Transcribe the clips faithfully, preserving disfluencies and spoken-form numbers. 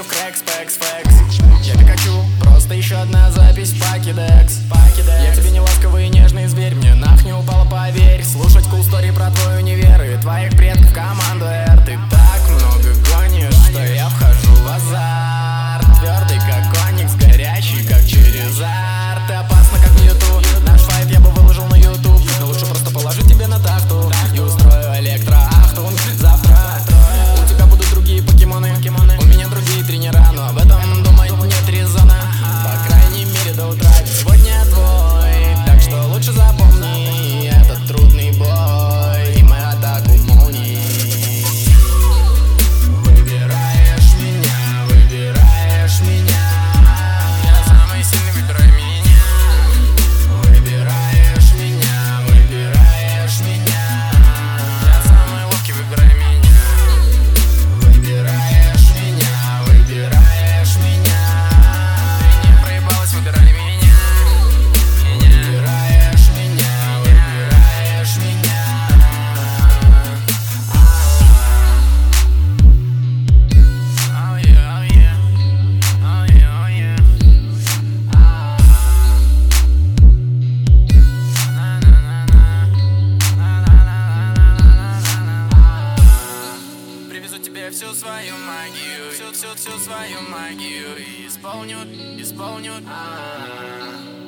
крекс, пекс, фекс. Я Пикачу, просто еще одна запись в Покедекс. Я тебе не ласковый и нежный зверь, мне нах не упала, поверь. Слушать cool story про твой универ и твоих предков команду R. Ты так много гонишь, что я вхожу в азарт. Твердый как оникс, горячий как через арт. Ты опасна как Мьюту, наш файт я бы выложил на ютуб. Но лучше просто положу тебе на тахту и устрою электроахтунг. Завтра у тебя будут другие покемоны, у меня другие тренера, но об этом думать нет резона. По крайней мере до утра. Сегодня твой, так что лучше запомни этот трудный бой и мою атаку молний. Выбираешь меня, выбираешь меня. Я самый сильный, выбирай меня. Выбираешь меня, выбираешь меня. Я самый ловкий, выбирай меня. Выбираешь меня, выбираешь меня. Ты не проебалась, выбирай меня. Выбираешь меня, выбираешь меня. Oh yeah, oh yeah, oh yeah, oh yeah. Привезу тебе всю свою магию, всю, всю, всю свою магию и исполню, исполню.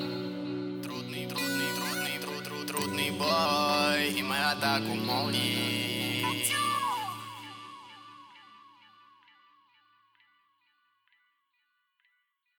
Трудный, трудный, трудный, труд, труд, трудный бой и мою атаку молний.